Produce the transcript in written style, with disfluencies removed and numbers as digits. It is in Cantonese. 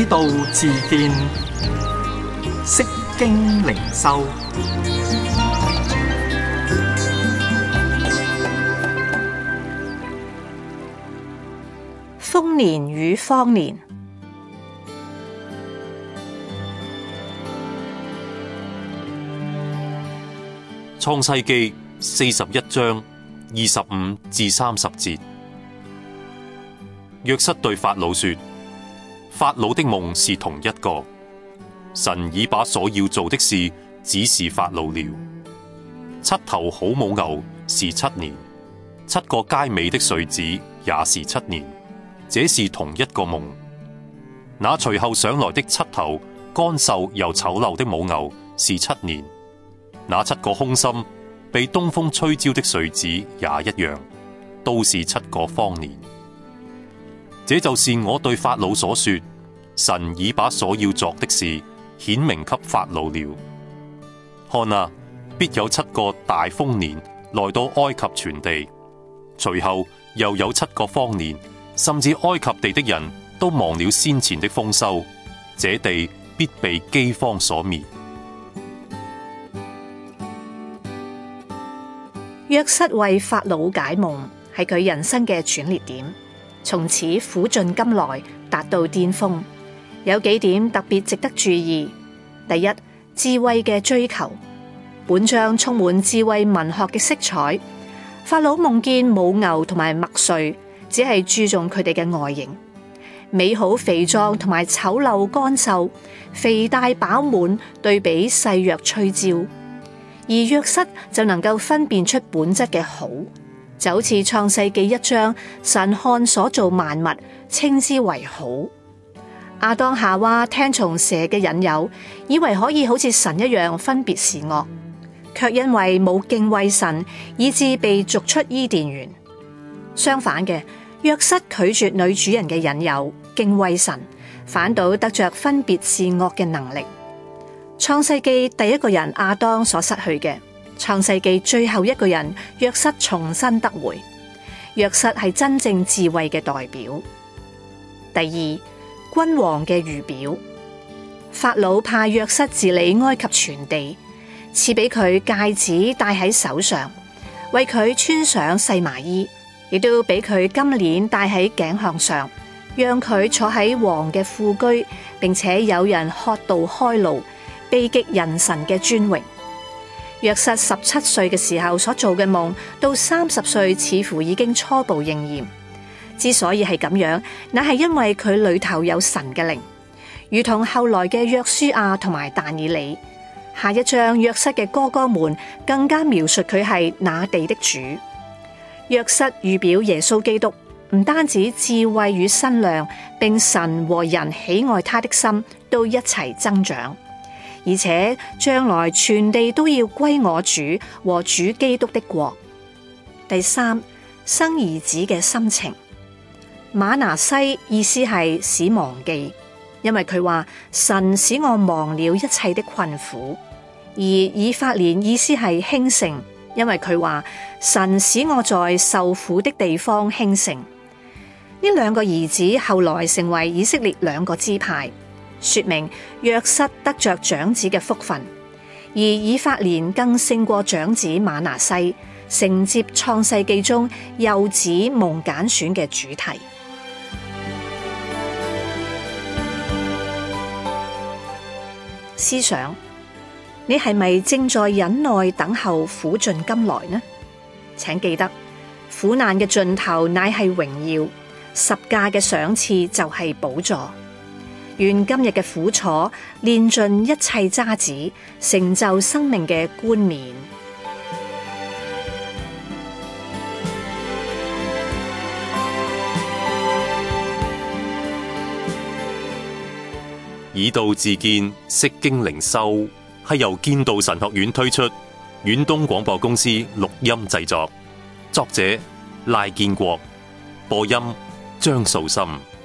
道自見，釋經靈修。 豐年與荒年。 創世記41章25至30節。約瑟對法老說：法老的夢是同一個，神已把所要做的事指示法老了。7頭好母牛是7年，7個佳美的穗子也是7年，這是同一個夢。那隨後上來的7頭乾瘦又醜陋的母牛是7年，那7個空心被東風吹焦的穗子也一樣，都是7個荒年。這就是我對法老所說，神已把所要作的事顯明給法老了。看啊，必有7個大豐年來到埃及全地，隨後又有7個荒年，甚至埃及地的人都忘了先前的豐收，這地必被饑荒所滅。 約瑟為法老解夢，係佢人生嘅轉捩點，從此苦盡甘來，達到巔峰。有幾點特別值得注意。第一，智慧嘅追求。本章充滿智慧文學嘅色彩。法老夢見母牛同埋麥穗，只係注重佢哋嘅外形，美好肥壯同埋醜陋乾瘦，肥大飽滿對比細弱吹焦。而約瑟就能夠分辨出本質嘅好，就好似創世記1章，神看所造萬物，稱之為好。亞當夏娃聽從蛇嘅引誘，以為可以好似神一樣分別善惡，卻因為冇敬畏神，以致被逐出伊甸園。相反嘅，約瑟拒絕女主人嘅引誘，敬畏神，反倒得着分別善惡嘅能力。創世記第一個人亞當所失去嘅，創世記最後一個人約瑟重新得回。約瑟係真正智慧嘅代表。第二，君王嘅預表。法老派約瑟治理埃及全地，賜俾佢戒指戴喺手上，為佢穿上細麻衣，亦都俾佢金鏈戴喺頸項上，讓佢坐喺王嘅副居，並且有人喝道開路，避極人神嘅尊榮。約瑟17歲嘅時候所做嘅夢，到30歲似乎已經初步應驗。之所以係咁樣，那係因為佢裏頭有神嘅靈，如同後來嘅約書亞同埋但以理。下一章約瑟嘅哥哥們更加描述佢係那地的主。約瑟預表耶穌基督，唔單止智慧與身量，並神和人喜愛他的心都一齊增長。而且將來全地都要歸我主和主基督的國。第三，生兒子嘅心情。瑪拿西意思係使忘記，因為佢話神使我忘了一切的困苦；而以法蓮意思係興盛，因為佢話神使我在受苦的地方興盛。呢兩個兒子後來成為以色列2個支派，說明約瑟得着長子嘅福分，而以法蓮更勝過長子瑪拿西，承接創世記中幼子蒙揀選嘅主題。思想，你係咪正在忍耐等候苦盡甘來呢？請記得，苦難嘅盡頭乃係榮耀，十架嘅賞賜就係寶座。願今日嘅苦楚煉盡一切渣滓，成就生命嘅冠冕。 以道自見，釋經靈修係由建道神學院推出，遠東廣播公司錄音製作，作者賴建國，播音張素心。